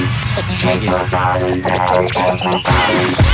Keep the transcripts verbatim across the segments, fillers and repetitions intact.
Shake your body now, everybody.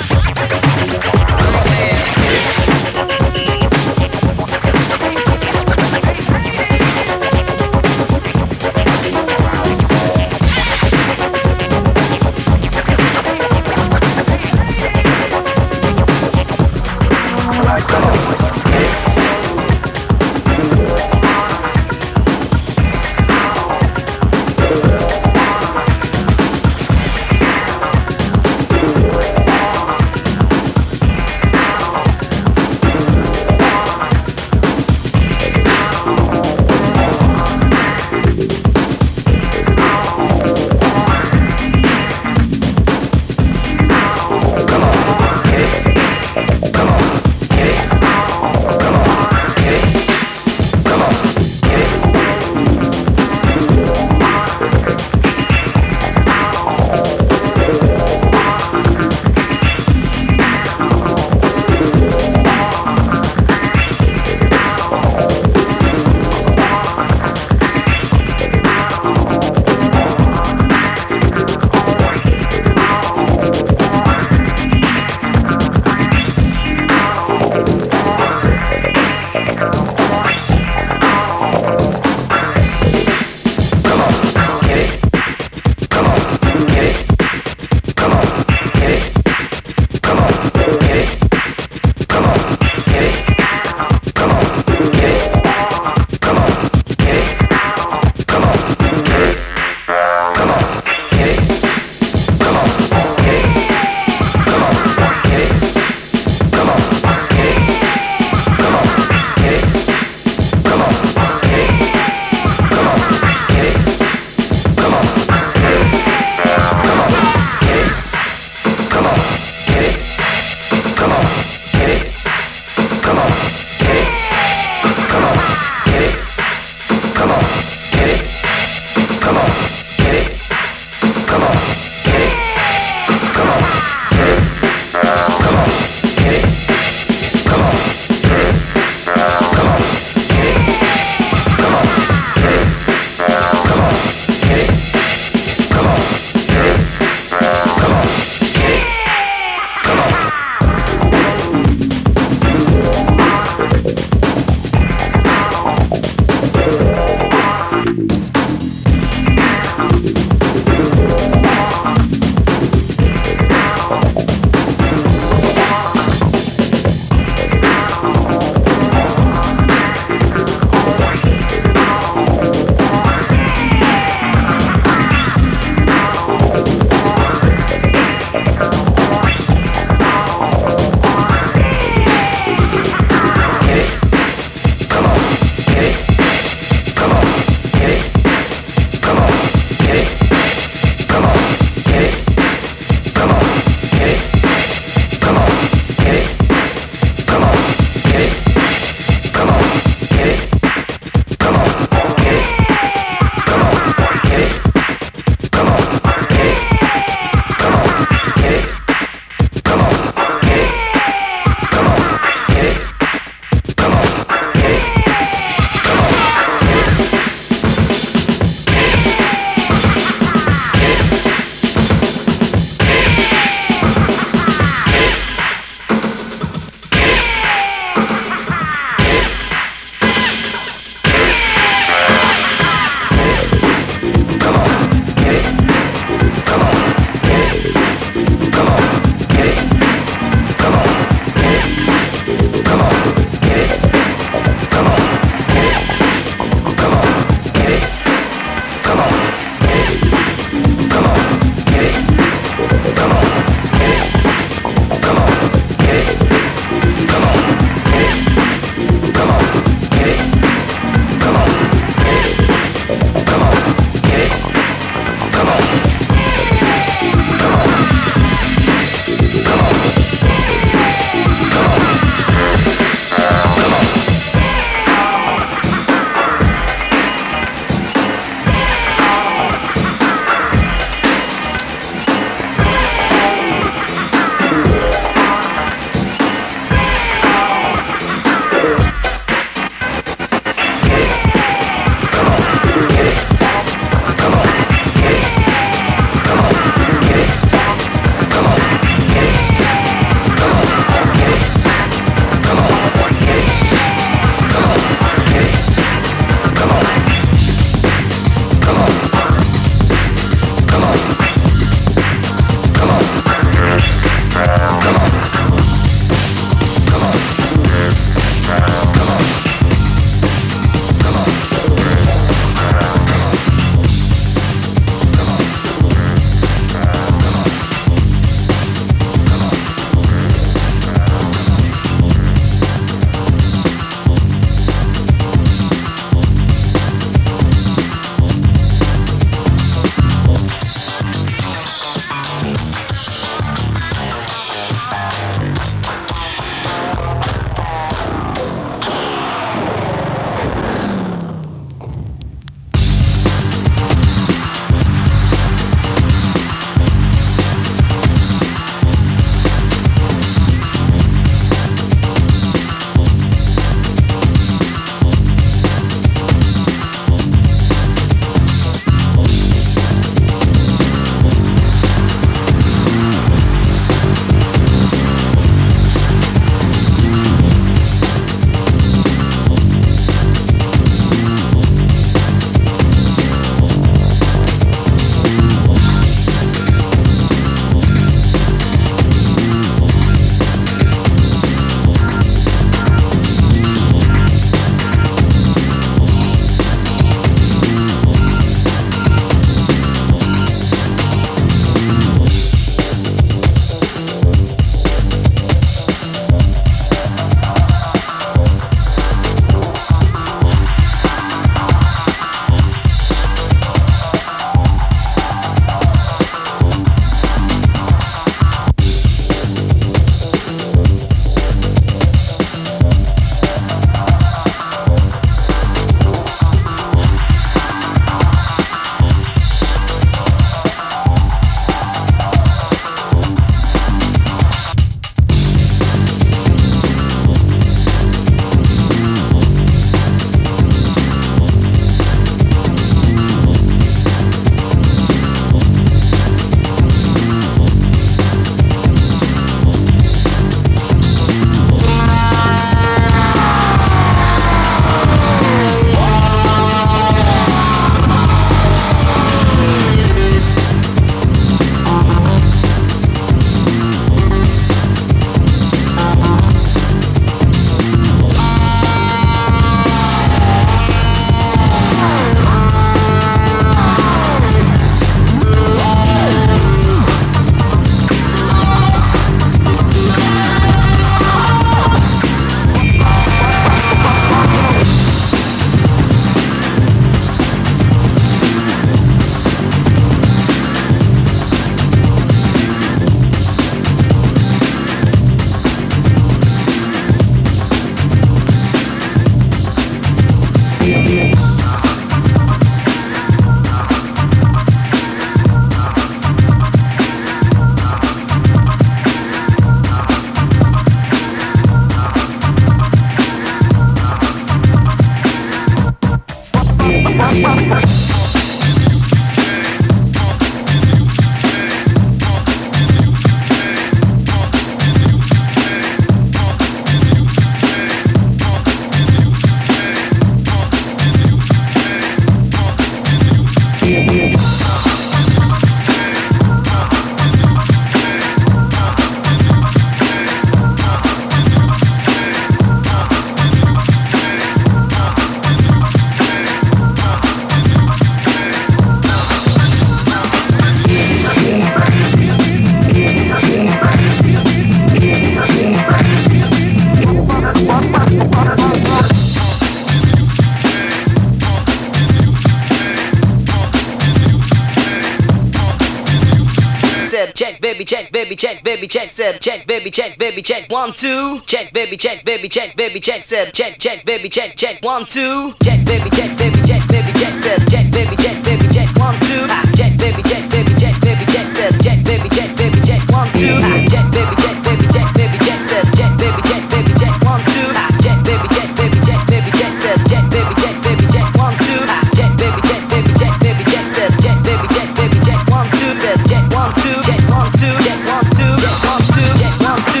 baby check, baby check, baby check, said check, baby check, baby check, one, two, check, baby check, baby check, baby check, said check, check, baby check, check, one, two, check, baby check, baby check, baby check, said check, baby check, baby check, one, two, check, baby check, baby check, baby check, said check, baby check, baby check, one, two, check, baby check, baby check, baby check, said check, baby check, baby check, one, two, check, baby check, baby check, baby check, said check, baby check, baby check, one, two, check, baby check, baby check, baby check, said check, baby check, baby check, one, two, said check, one, two, check, one, two, check, one, two, check, one, two, check, one, two.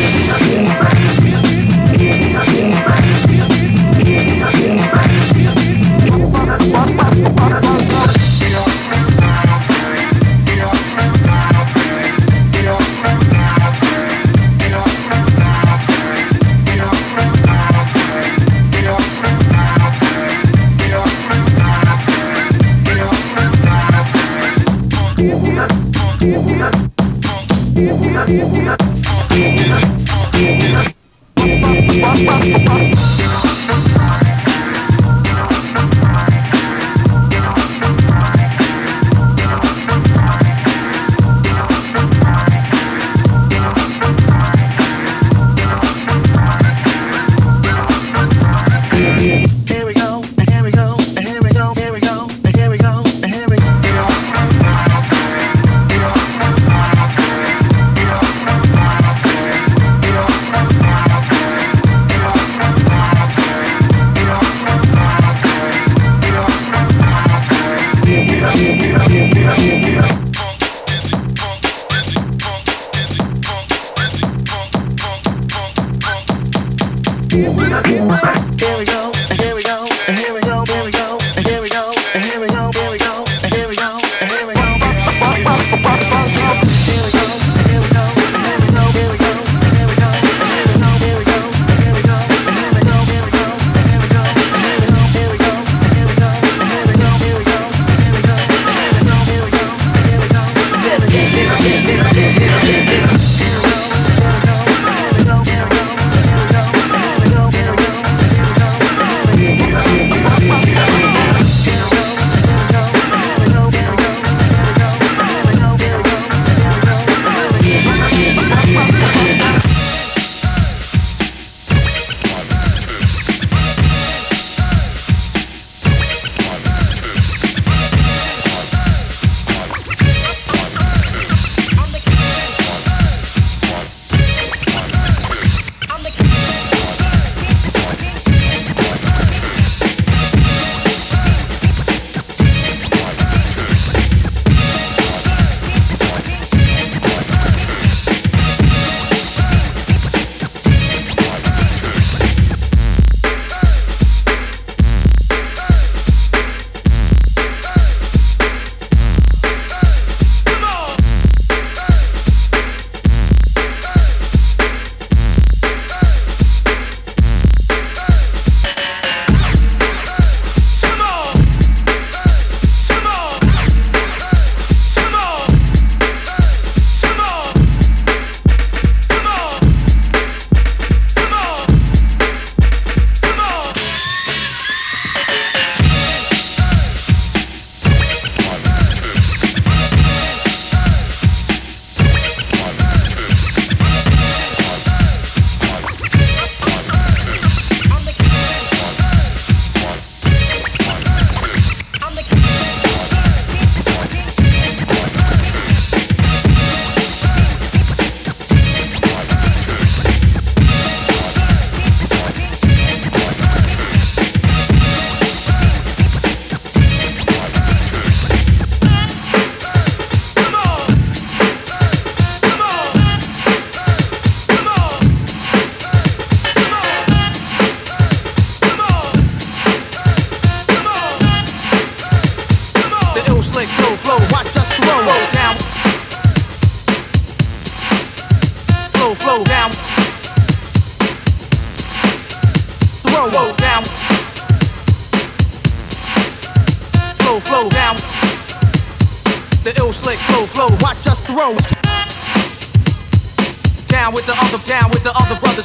Down with the other, down with the other brothers.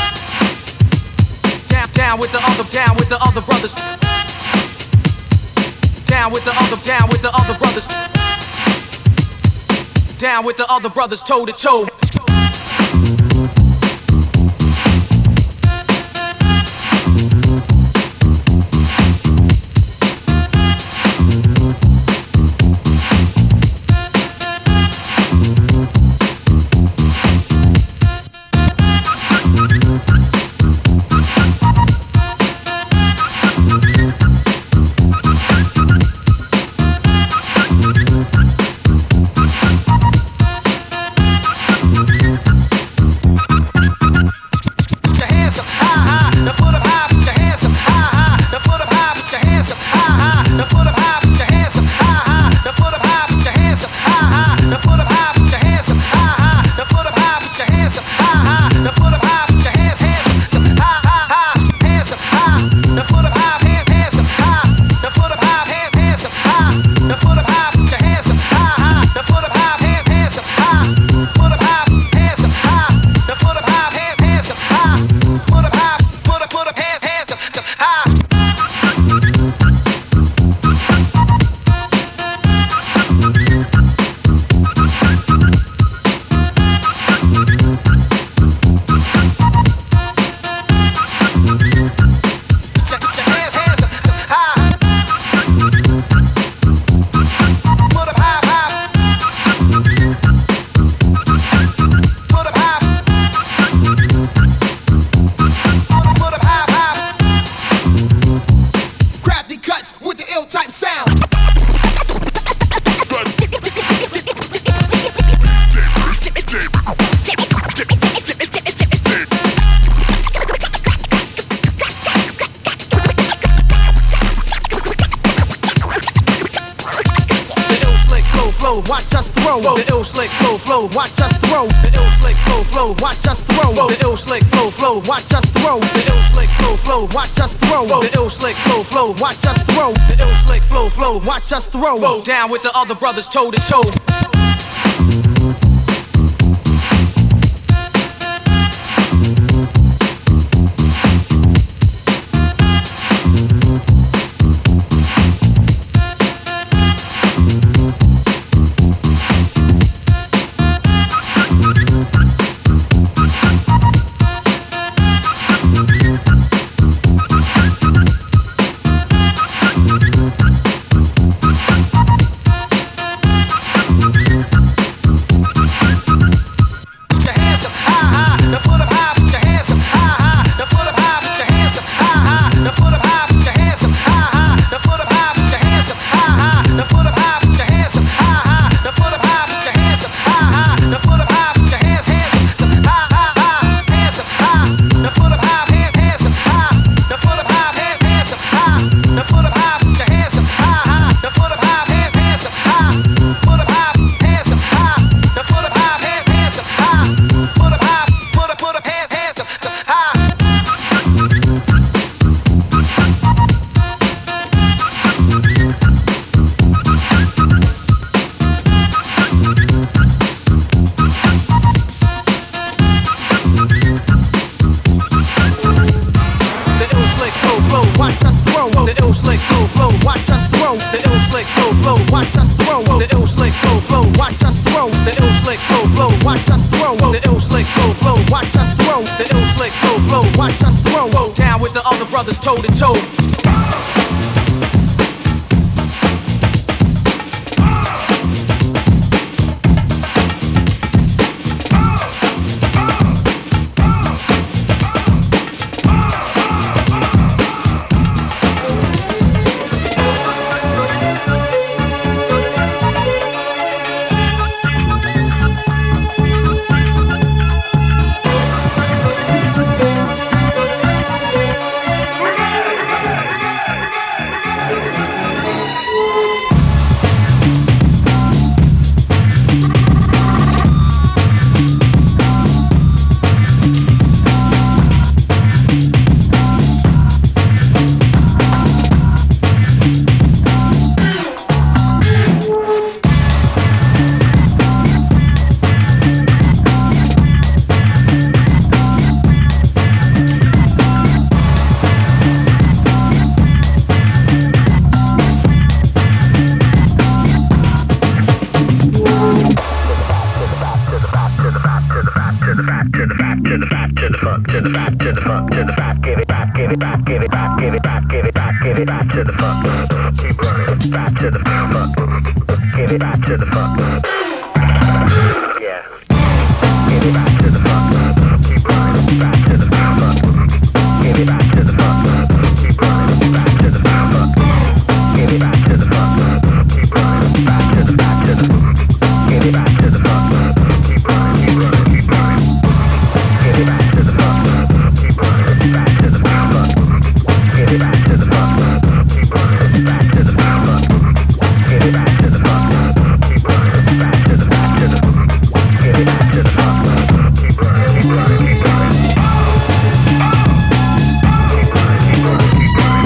Down, down with the other, down with the other brothers. Down with the other, down with the other brothers. down with the other brothers toe to toe. Watch us throw the ill slick flow flow. Watch us throw the ill slick flow flow. Watch us throw the ill slick flow flow. Watch us throw the ill slick flow flow. Watch us throw the ill slick flow flow. Watch us throw the ill slick flow flow. Watch us throw down with the other brothers toe to toe. Brothers toe to toe. to the back, to the back, to the back, to the back, to the funk, to the back, to the funk, to the back, give it back, give it back, give it back, give it back, give it back, give it back to the funk. Keep running back to the funk. Give it back to the funk. Yeah. Give it back to the funk. Keep running back to the funk. Give it back to the funk. Keep running back to the funk. Give it back to the funk. Keep running back to the back to the. Give it back to the funk. Keep running, keep running, keep running. Give it back to the funk. Keep running back to the funk. Give it back to the funk. Keep running back to the funk. Give it back to the funk. Keep running back to the back to the. Give it back to the funk. Keep running, keep running, keep running. Keep running, keep running, keep running.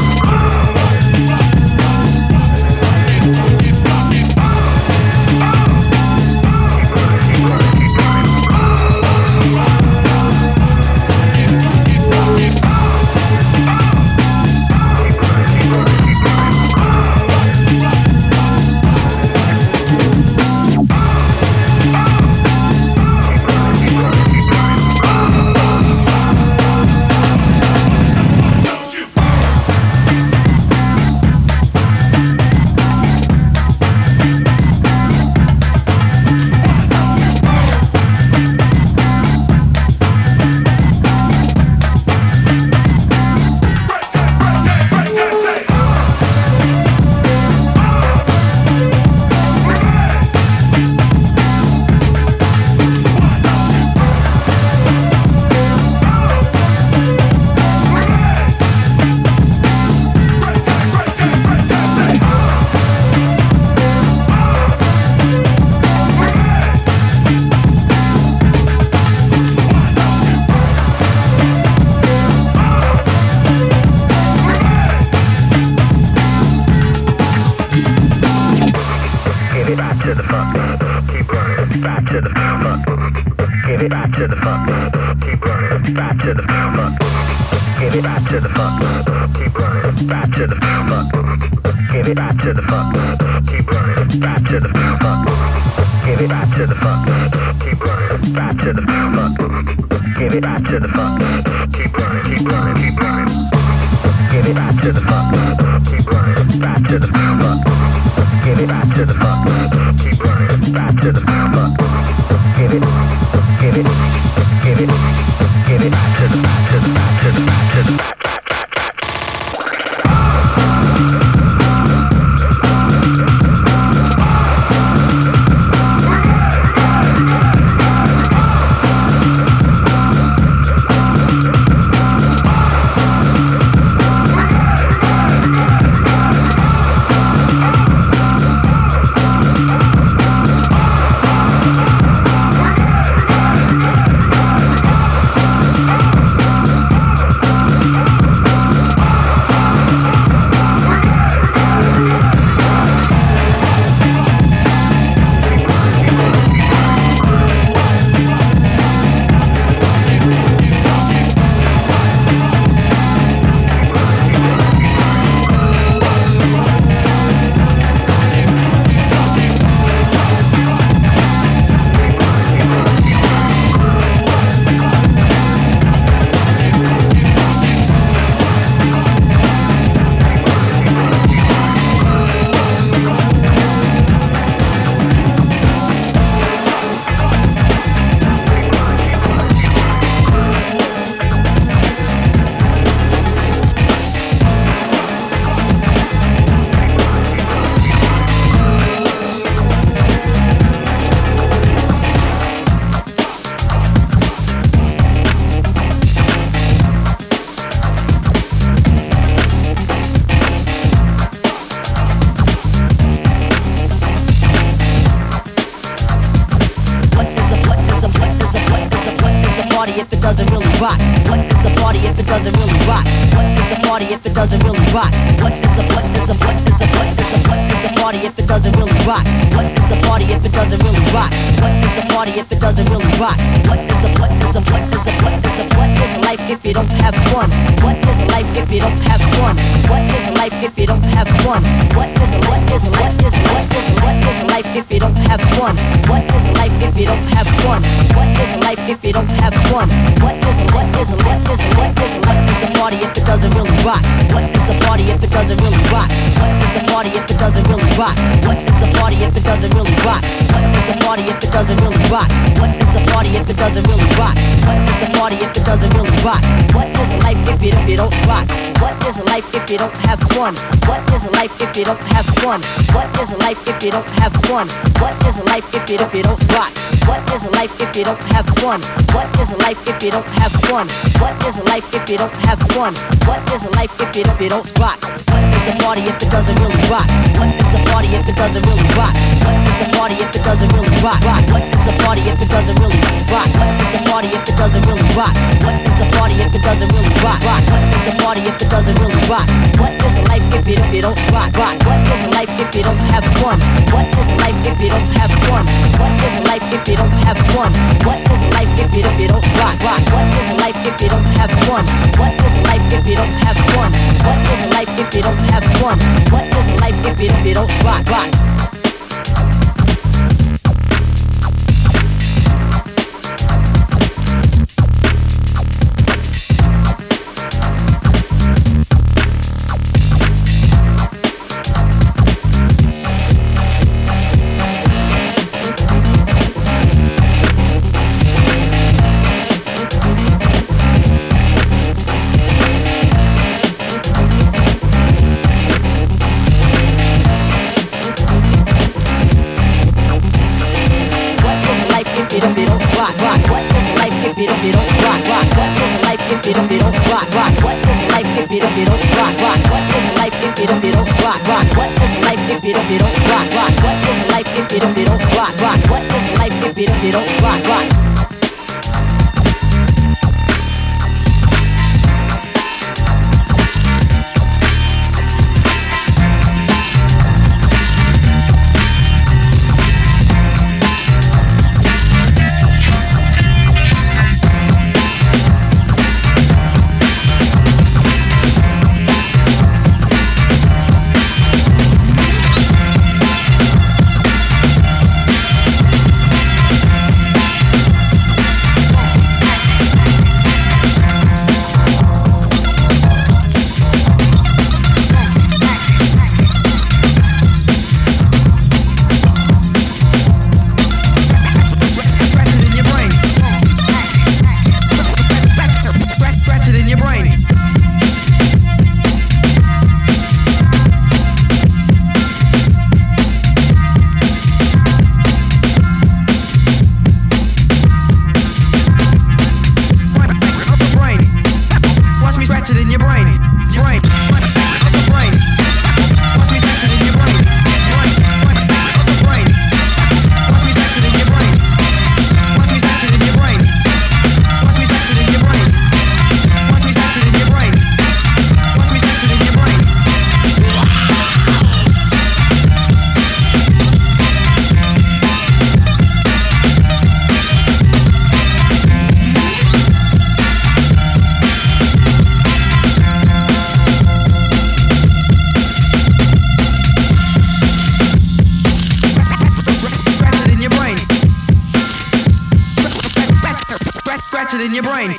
What is life if you don't have fun? What is life if you don't have fun? What is life life if you don't have fun? What is a what is a what is a what is a life is a party if it doesn't really rock? What is a party if it doesn't really rock? What is a party if it doesn't really rock? What is a party if it doesn't really rock? What is a party if it doesn't really rock? What is a party if it doesn't really rock? What is a party if it doesn't really rock? What is a life if you if you don't rock? What is a life if you don't have fun? What is a life if you don't have fun? What is a life if you don't have fun? What is a life if you if you don't rock? What is a life if you don't have fun? What is a life if you don't have fun? What is a life if you don't have fun? What is a life if you if you don't rock? What is a party if it doesn't really rock? What is a party if it doesn't really rock? What is a party if it doesn't really rock? What is a party if it doesn't really rock? What is a party if it doesn't really rock? What is a party if it doesn't really rock? What is a party if it doesn't really rock? What is a life if you if you don't rock? What is a life if you don't have fun? What is a life if you don't have fun? What is a life if you don't have fun? What is a life if you if you don't rock? What is a life if you don't have fun? What is a life if you don't have fun? What is a life if you don't have fun? What is a life if you if you don't rock? Rock. In your brain.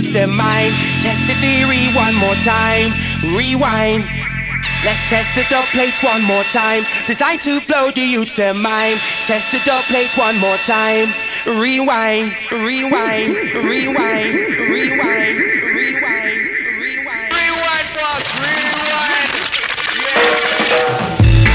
use their mind. Test the theory one more time. Rewind. Let's test the dub plates one more time. Designed to blow the youths their mind. Test the dub plates one more time. Rewind, rewind, rewind, rewind, rewind, rewind. Rewind, boss, rewind. Yes.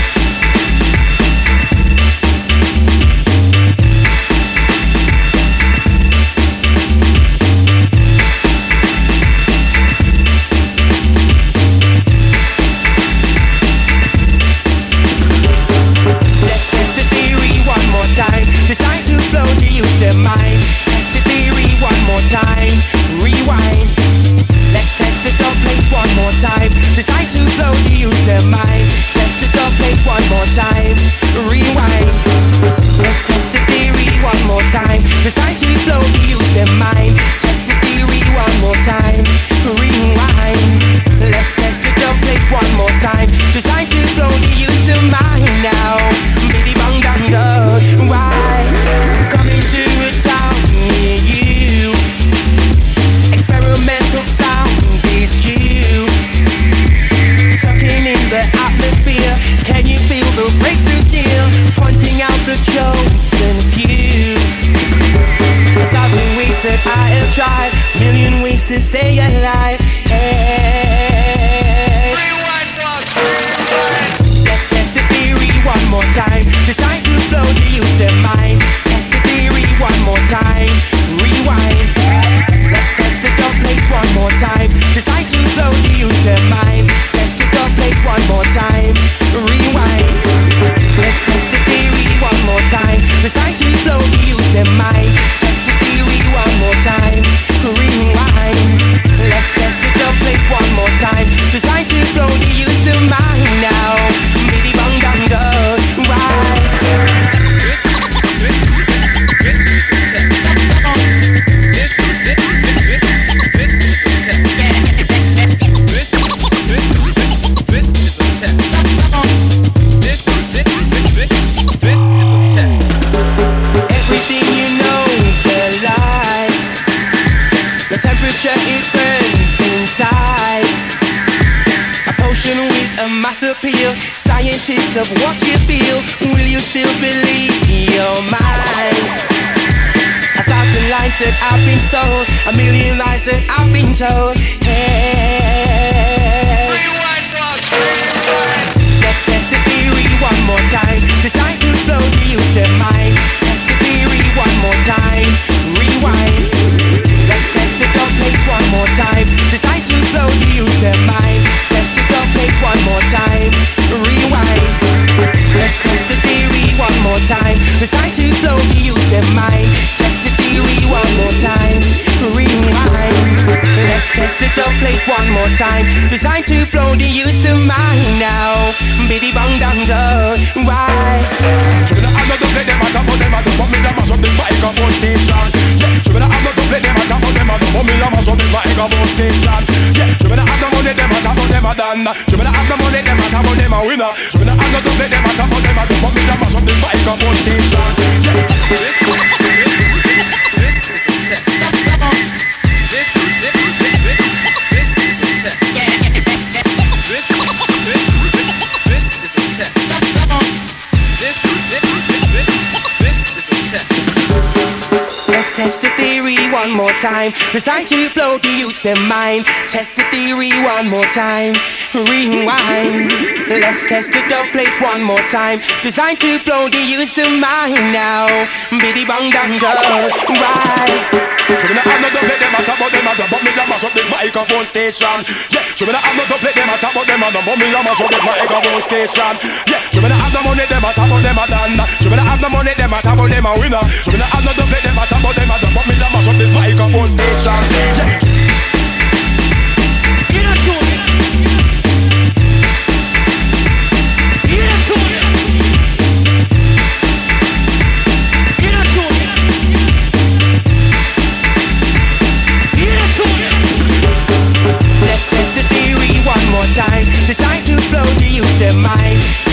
Designed to blow the youths their mind. Test the theory one more time. Rewind. Let's test the dub plates one more time. Designed to blow the youths their mind. Test the dub plates one more time. Rewind. Let's test the theory one more time. Designed to blow the youths their mind. Test the theory one more time. Rewind. Let's test the dub plates one more time. Designed to blow the youths their mind now. Biddy bang dang dang. Why? Coming to a town near you. Experimental sound is due. Sucking in the atmosphere. Can you feel the breakthrough near? Pointing out the chosen few. A thousand ways that I have tried. Million ways to stay alive. Hey. Rewind, boss, rewind. Let's test the theory one more time. Designed to blow the youths their mind. Test the theory one more time. Rewind. Let's test the dub plates one more time. Designed to blow the youths their mind. Test the dub plates one more time. Rewind. Let's test the theory one more time. Designed to blow the youths their mind. Test the theory one more time. Rewind. Let's test the dub plates one more time. Designed to blow the youths their mind now. Biddy bang dang dang. Right. It burns inside. A potion with a mass appeal. Scientists of what you feel. Will you still believe your mind? A thousand lies that I've been sold. A million lies that I've been told. Hey. Rewind, boss, rewind. Let's test the theory one more time. Designed to blow the youths their mind. Test the theory one more time. Rewind. Let's test the dub plates one more time. Designed to blow the youths their mind. Test the dub plates one more time. Rewind. Let's test the theory one more time. Designed to blow the youths their mind. Test the theory one more time. Rewind. Let's test the dub plate one more time. Designed to blow the youths their mind now. Biddy bang dang dang. Why? I'm not gonna play them, I top of them, I don't want me to mash up the microphone station. Yeah, so when I'm not gonna play them, I top of them, I don't want me to mash up the microphone station. Yeah, so when I have the money, them, I top of them, I done. So when I have the money, them, I top of them, I winner. So when I'm not gonna play them, I top of them, I don't want me to mash up the microphone station. Yeah, this, this, this is a test. This, this, this, this is a test. Yeah, this, this, this is a test. This, this, this is a test. Let's test the theory one more time. Designed to blow the youths their mind. Test the theory one more time. Rewind. Let's test the dub plate one more time. Designed to blow the youths their mind now. Biddy bang dang dang. Right. So when I have no dub plate, them I top of them, I don't want me to mash up the microphone station. Yeah, so when I have no dub plate, them I top of them, I don't want me to mash up the microphone station. Yeah, so when I have the money, them I top of them, I done. So when I have the money, them I top of them, I winner. So when I have no dub plate, them I top of them, I don't want me to mash up the microphone station. Yeah. Get up to it. Get up to it. Get up to it. Get up to it. Let's test the theory one more time. Designed to blow the youths their mind.